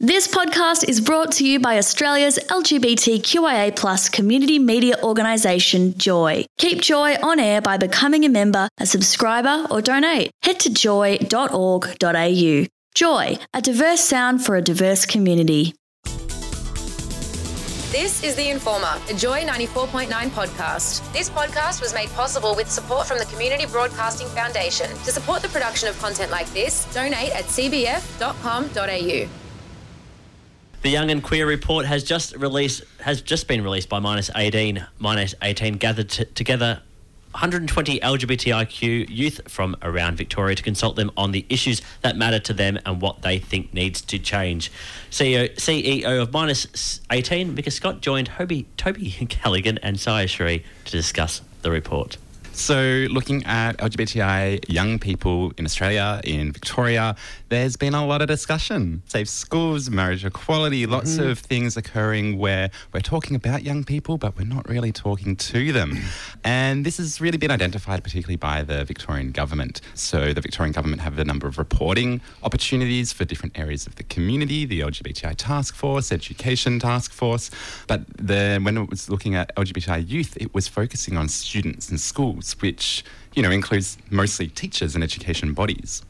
This podcast is brought to you by Australia's LGBTQIA+ community media organisation, Joy. Keep Joy on air by becoming a member, a subscriber or donate. Head to joy.org.au. Joy, a diverse sound for a diverse community. This is The Informer, a Joy 94.9 podcast. This podcast was made possible with support from the Community Broadcasting Foundation. To support the production of content like this, donate at cbf.com.au. The Young and Queer report has just been released by Minus 18. Minus 18 gathered together 120 LGBTIQ youth from around Victoria to consult them on the issues that matter to them and what they think needs to change. CEO of Minus 18, Mika Scott, joined Toby Callaghan and Saya Shree to discuss the report. So looking at LGBTI young people in Australia, in Victoria, there's been a lot of discussion. Safe schools, marriage equality, lots of things occurring where we're talking about young people, but we're not really talking to them. And this has really been identified particularly by the Victorian government. So the Victorian government have a number of reporting opportunities for different areas of the community, the LGBTI task force, education task force. But when it was looking at LGBTI youth, it was focusing on students and schools, which, includes mostly teachers and education bodies.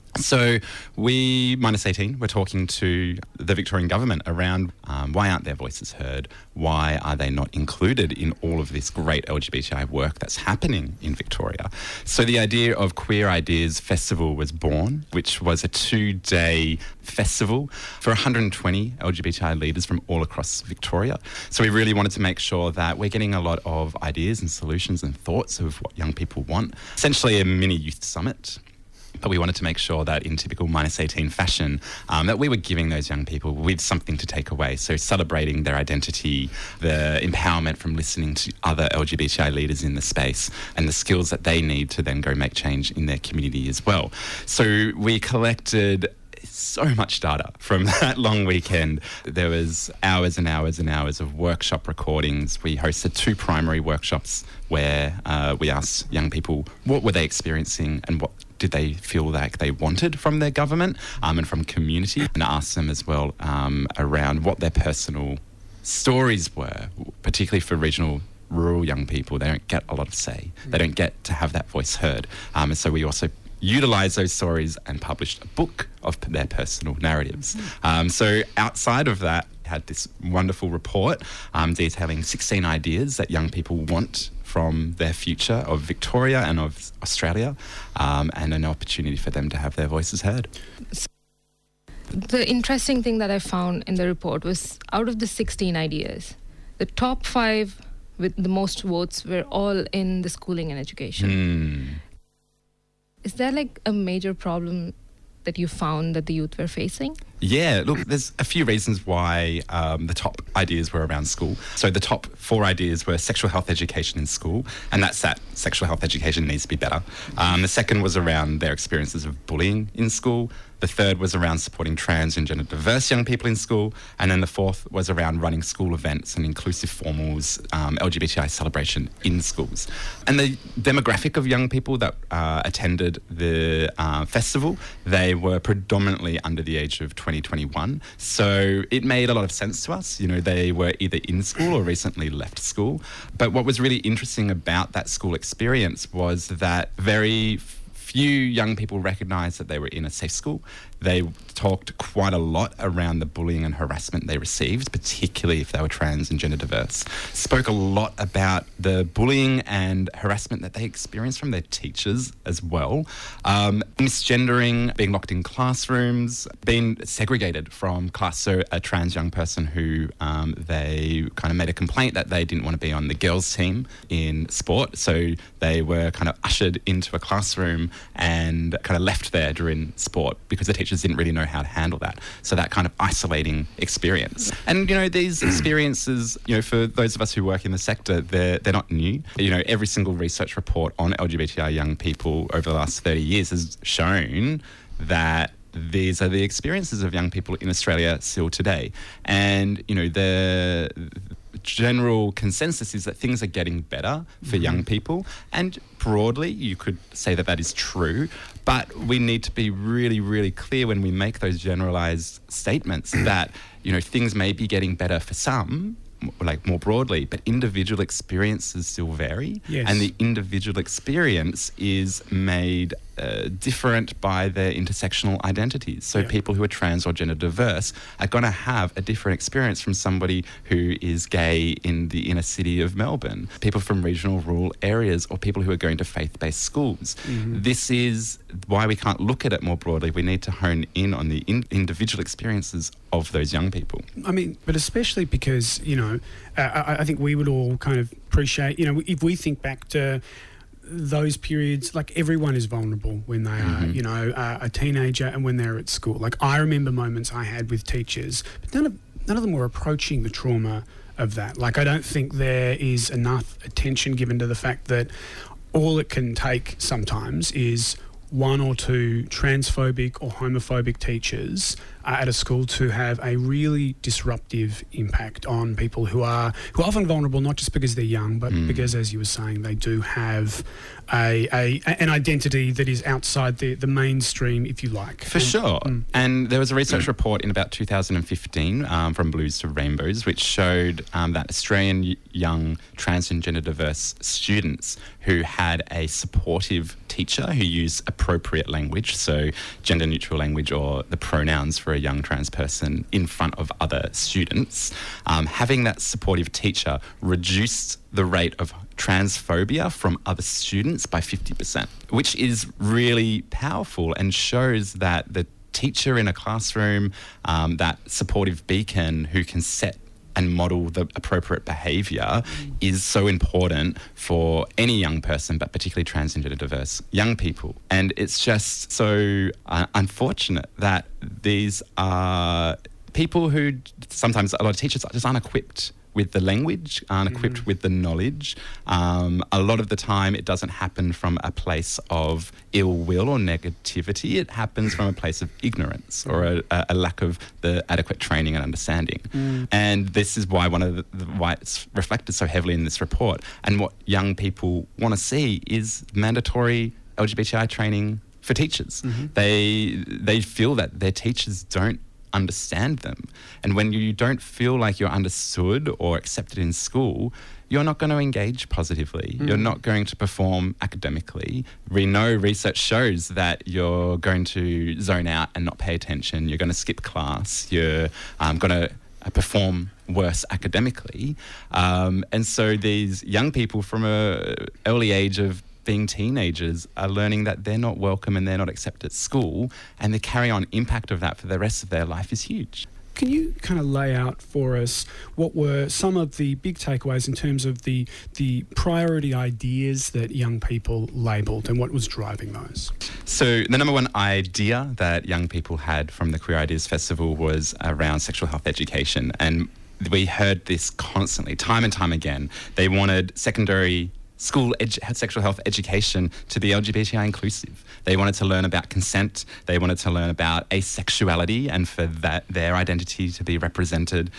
So we, Minus 18, we're talking to the Victorian government around why aren't their voices heard? Why are they not included in all of this great LGBTI work that's happening in Victoria? So the idea of Queer Ideas Festival was born, which was a 2-day festival for 120 LGBTI leaders from all across Victoria. So we really wanted to make sure that we're getting a lot of ideas and solutions and thoughts of what young people want. Essentially a mini youth summit. But we wanted to make sure that in typical Minus 18 fashion, that we were giving those young people with something to take away. So celebrating their identity, the empowerment from listening to other LGBTI leaders in the space, and the skills that they need to then go make change in their community as well. So we collected so much data from that long weekend. There was hours and hours and hours of workshop recordings. We hosted 2 primary workshops where we asked young people what were they experiencing and what did they feel like they wanted from their government and from community, and asked them as well around what their personal stories were, particularly for regional rural young people. They don't get a lot of say. They don't get to have that voice heard. And so we also utilised those stories and published a book of their personal narratives. So outside of that, had this wonderful report detailing 16 ideas that young people want from their future of Victoria and of Australia, and an opportunity for them to have their voices heard. The interesting thing that I found in the report was out of the 16 ideas, the top 5 with the most votes were all in the schooling and education. Is there a major problem that you found that the youth were facing? Yeah, look, there's a few reasons why the top ideas were around school. So the top 4 ideas were sexual health education in school, and that's that sexual health education needs to be better. The second was around their experiences of bullying in school. The third was around supporting trans and gender diverse young people in school. And then the fourth was around running school events and inclusive formals, LGBTI celebration in schools. And the demographic of young people that attended the festival, they were predominantly under the age of 2021. So it made a lot of sense to us. They were either in school or recently left school. But what was really interesting about that school experience was that very few young people recognised that they were in a safe school. They talked quite a lot around the bullying and harassment they received, particularly if they were trans and gender diverse. Spoke a lot about the bullying and harassment that they experienced from their teachers as well. Misgendering, being locked in classrooms, being segregated from class. So a trans young person who they kind of made a complaint that they didn't want to be on the girls' team in sport. So they were kind of ushered into a classroom and kind of left there during sport because the teachers didn't really know how to handle that. So that kind of isolating experience. And, these experiences, for those of us who work in the sector, they're not new. Every single research report on LGBTI young people over the last 30 years has shown that these are the experiences of young people in Australia still today. And, the general consensus is that things are getting better for young people. And broadly, you could say that that is true. But we need to be really, really clear when we make those generalised statements that, things may be getting better for some, like more broadly, but individual experiences still vary. Yes. And the individual experience is made different by their intersectional identities. So people who are trans or gender diverse are going to have a different experience from somebody who is gay in the inner city of Melbourne, people from regional rural areas, or people who are going to faith-based schools. This is why we can't look at it more broadly. We need to hone in on the individual experiences of those young people. I mean, but especially because, I think we would all kind of appreciate, if we think back to those periods, like everyone is vulnerable when they are, a teenager and when they're at school. Like I remember moments I had with teachers, but none of them were approaching the trauma of that. Like I don't think there is enough attention given to the fact that all it can take sometimes is one or two transphobic or homophobic teachers at a school to have a really disruptive impact on people who are often vulnerable, not just because they're young, but because, as you were saying, they do have an identity that is outside the mainstream, if you like. For sure. And there was a research report in about 2015 from Blues to Rainbows, which showed that Australian young trans and gender diverse students who had a supportive teacher who used appropriate language, so gender neutral language or the pronouns for a young trans person in front of other students, having that supportive teacher reduced the rate of transphobia from other students by 50%, which is really powerful and shows that the teacher in a classroom, that supportive beacon who can set and model the appropriate behaviour is so important for any young person, but particularly trans and gender diverse young people. And it's just so unfortunate that these are people who sometimes a lot of teachers just aren't equipped with the language, aren't equipped with the knowledge. A lot of the time it doesn't happen from a place of ill will or negativity. It happens from a place of ignorance or a lack of the adequate training and understanding. And this is why why it's reflected so heavily in this report. And what young people want to see is mandatory LGBTI training for teachers. They feel that their teachers don't understand them. And when you don't feel like you're understood or accepted in school, you're not going to engage positively. You're not going to perform academically. We know research shows that you're going to zone out and not pay attention. You're going to skip class. You're going to perform worse academically. And so these young people from an early age of being teenagers are learning that they're not welcome and they're not accepted at school, and the carry-on impact of that for the rest of their life is huge. Can you kind of lay out for us what were some of the big takeaways in terms of the priority ideas that young people labelled and what was driving those? So the number one idea that young people had from the Queer Ideas Festival was around sexual health education, and we heard this constantly, time and time again. They wanted secondary school sexual health education to be LGBTI inclusive. They wanted to learn about consent. They wanted to learn about asexuality and for that their identity to be represented.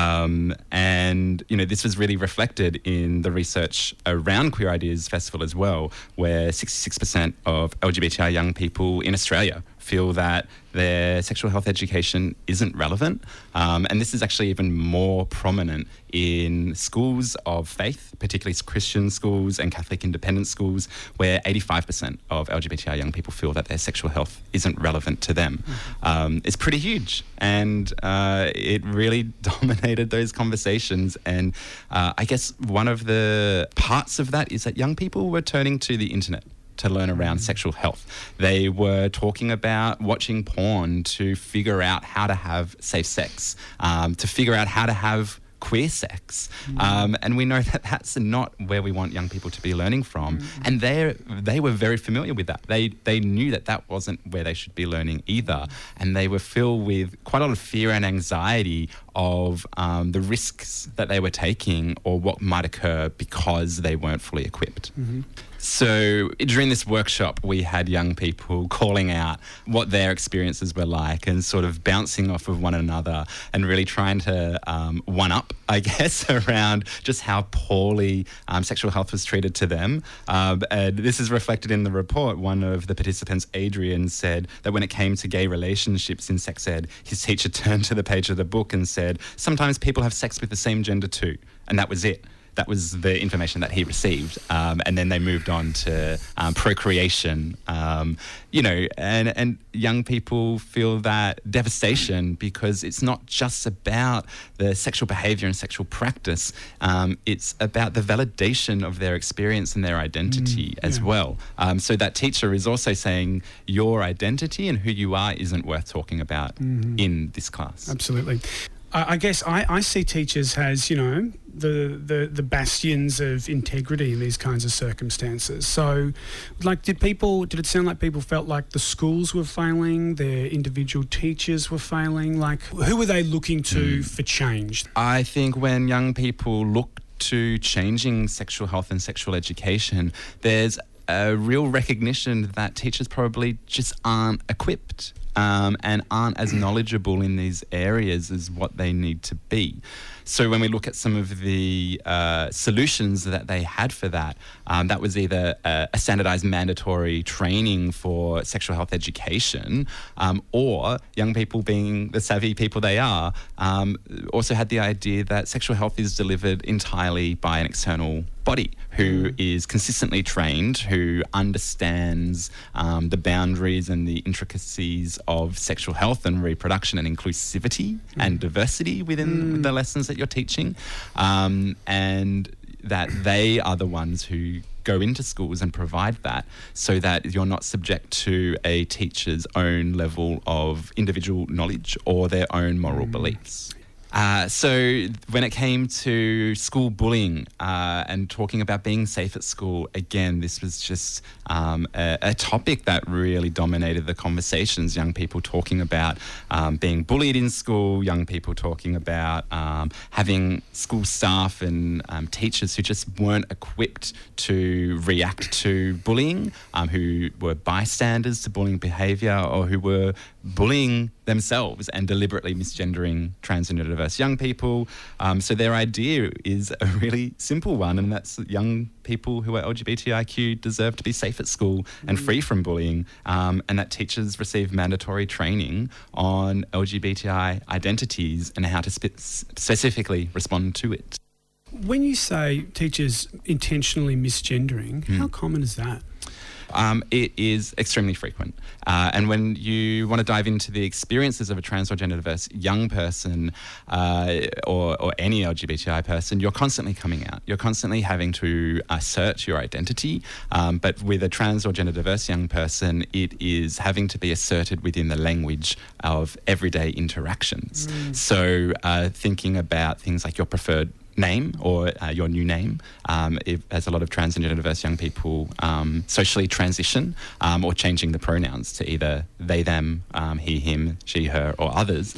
And this was really reflected in the research around Queer Ideas Festival as well, where 66% of LGBTI young people in Australia feel that their sexual health education isn't relevant. And this is actually even more prominent in schools of faith, particularly Christian schools and Catholic independent schools, where 85% of LGBTI young people feel that their sexual health isn't relevant to them. It's pretty huge. And it really dominated those conversations. And I guess one of the parts of that is that young people were turning to the internet to learn around sexual health. They were talking about watching porn to figure out how to have safe sex, to figure out how to have queer sex. And we know that that's not where we want young people to be learning from. And they were very familiar with that. They knew that that wasn't where they should be learning either. And they were filled with quite a lot of fear and anxiety of the risks that they were taking or what might occur because they weren't fully equipped. So during this workshop, we had young people calling out what their experiences were like and sort of bouncing off of one another and really trying to one-up, I guess, around just how poorly sexual health was treated to them. And this is reflected in the report. One of the participants, Adrian, said that when it came to gay relationships in sex ed, his teacher turned to the page of the book and said, sometimes people have sex with the same gender too. And that was it. That was the information that he received. And then they moved on to procreation, and young people feel that devastation because it's not just about the sexual behaviour and sexual practice. It's about the validation of their experience and their identity as well. So that teacher is also saying your identity and who you are isn't worth talking about in this class. Absolutely. I guess I see teachers as, the bastions of integrity in these kinds of circumstances. So, did it sound like people felt like the schools were failing, their individual teachers were failing? Like, who were they looking to for change? I think when young people look to changing sexual health and sexual education, there's a real recognition that teachers probably just aren't equipped and aren't as knowledgeable in these areas as what they need to be. So when we look at some of the solutions that they had for that, that was either a standardised mandatory training for sexual health education, or young people, being the savvy people they are, also had the idea that sexual health is delivered entirely by an external body who is consistently trained, who understands the boundaries and the intricacies of sexual health and reproduction and inclusivity and diversity within the lessons that you're teaching, and that they are the ones who go into schools and provide that so that you're not subject to a teacher's own level of individual knowledge or their own moral beliefs. So when it came to school bullying and talking about being safe at school, again, this was just a topic that really dominated the conversations. Young people talking about being bullied in school, young people talking about having school staff and teachers who just weren't equipped to react to bullying, who were bystanders to bullying behaviour or who were bullying themselves and deliberately misgendering trans and neurodiverse young people. So their idea is a really simple one, and that's that young people who are LGBTIQ deserve to be safe at school and free from bullying, and that teachers receive mandatory training on LGBTI identities and how to specifically respond to it. When you say teachers intentionally misgendering, how common is that? It is extremely frequent. And when you want to dive into the experiences of a trans or gender diverse young person or any LGBTI person, you're constantly coming out. You're constantly having to assert your identity. But with a trans or gender diverse young person, it is having to be asserted within the language of everyday interactions. So thinking about things like your preferred name or your new name, as a lot of trans and gender diverse young people socially transition, or changing the pronouns to either they, them, he, him, she, her, or others.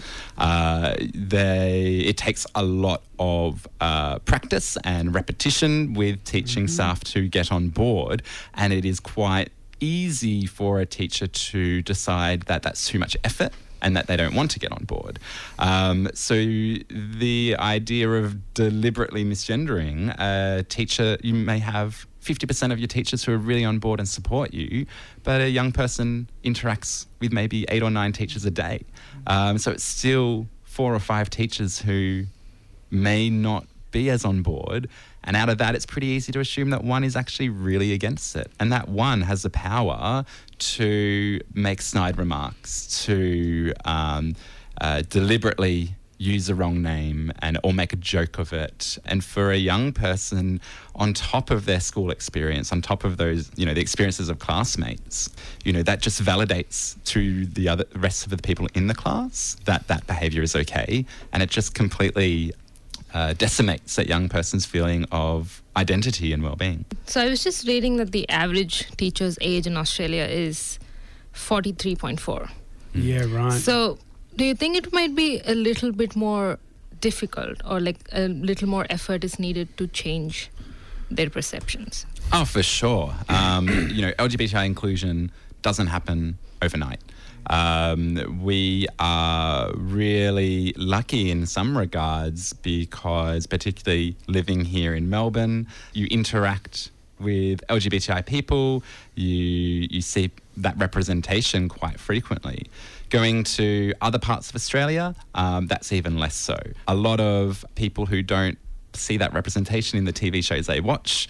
It takes a lot of practice and repetition with teaching staff to get on board, and it is quite easy for a teacher to decide that that's too much effort and that they don't want to get on board. So the idea of deliberately misgendering a teacher, you may have 50% of your teachers who are really on board and support you, but a young person interacts with maybe 8 or 9 teachers a day. So it's still 4 or 5 teachers who may not be as on board. And out of that, it's pretty easy to assume that one is actually really against it. And that one has the power to make snide remarks, to deliberately use the wrong name or make a joke of it. And for a young person, on top of their school experience, on top of those, the experiences of classmates, that just validates to the rest of the people in the class that that behaviour is okay. And it just completely decimates that young person's feeling of identity and well-being. So I was just reading that the average teacher's age in Australia is 43.4. Yeah, right. So do you think it might be a little bit more difficult, or like a little more effort is needed to change their perceptions? Oh, for sure. LGBTI inclusion doesn't happen overnight. We are really lucky in some regards because, particularly living here in Melbourne, you interact with LGBTI people, you see that representation quite frequently. Going to other parts of Australia, that's even less so. A lot of people who don't see that representation in the TV shows they watch,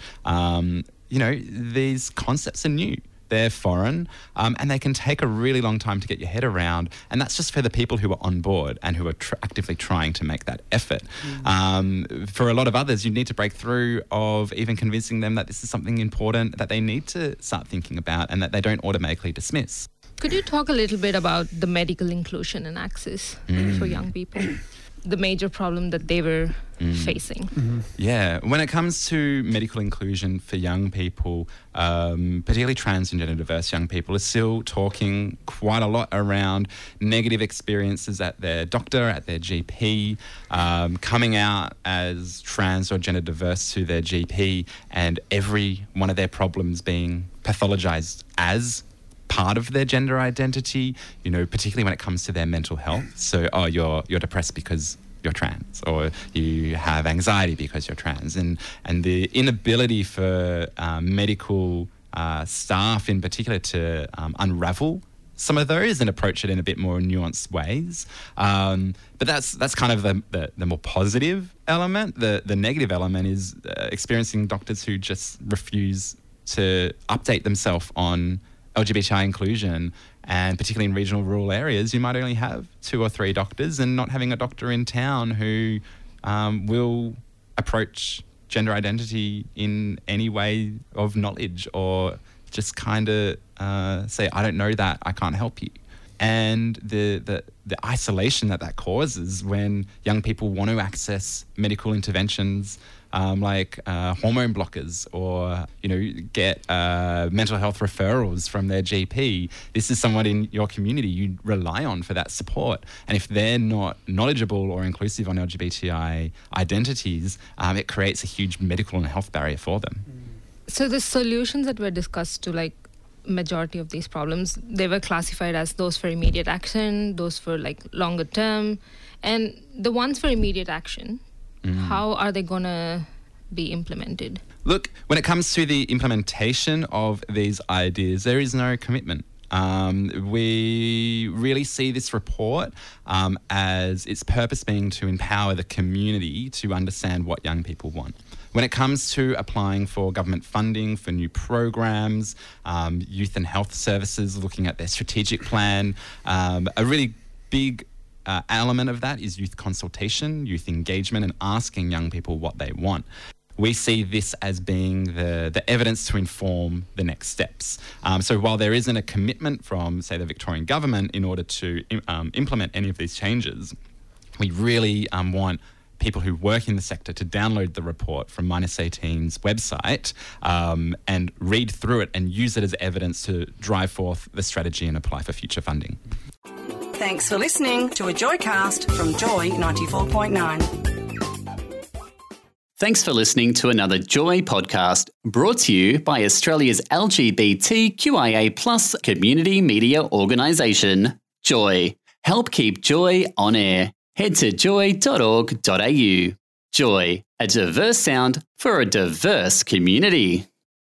these concepts are new. They're foreign, and they can take a really long time to get your head around. And that's just for the people who are on board and who are actively trying to make that effort. For a lot of others, you need to break through of even convincing them that this is something important that they need to start thinking about and that they don't automatically dismiss. Could you talk a little bit about the medical inclusion and access for young people? The major problem that they were facing. Yeah, when it comes to medical inclusion for young people, particularly trans and gender diverse young people, are still talking quite a lot around negative experiences at their doctor, at their GP, coming out as trans or gender diverse to their GP, and every one of their problems being pathologized as part of their gender identity, particularly when it comes to their mental health. So, you're depressed because you're trans, or you have anxiety because you're trans. And the inability for medical staff in particular to unravel some of those and approach it in a bit more nuanced ways. But that's kind of the more positive element. The negative element is experiencing doctors who just refuse to update themselves on LGBTI inclusion, and particularly in regional rural areas, you might only have 2 or 3 doctors, and not having a doctor in town who will approach gender identity in any way of knowledge, or just kind of say, I don't know that, I can't help you. And the isolation that causes when young people want to access medical interventions like hormone blockers, or get mental health referrals from their GP. This is someone in your community you rely on for that support. And if they're not knowledgeable or inclusive on LGBTI identities, it creates a huge medical and health barrier for them. So the solutions that were discussed to majority of these problems, they were classified as those for immediate action, those for longer term, and the ones for immediate action, how are they going to be implemented? Look, when it comes to the implementation of these ideas, there is no commitment. We really see this report as its purpose being to empower the community to understand what young people want. When it comes to applying for government funding for new programs, youth and health services, looking at their strategic plan, a really big element of that is youth consultation, youth engagement, and asking young people what they want. We see this as being the evidence to inform the next steps. So while there isn't a commitment from, say, the Victorian government in order to implement any of these changes, we really want people who work in the sector to download the report from -18's website and read through it and use it as evidence to drive forth the strategy and apply for future funding. Thanks for listening to a Joycast from Joy 94.9. Thanks for listening to another Joy podcast brought to you by Australia's LGBTQIA+ community media organisation, Joy. Help keep Joy on air. Head to joy.org.au. Joy, a diverse sound for a diverse community.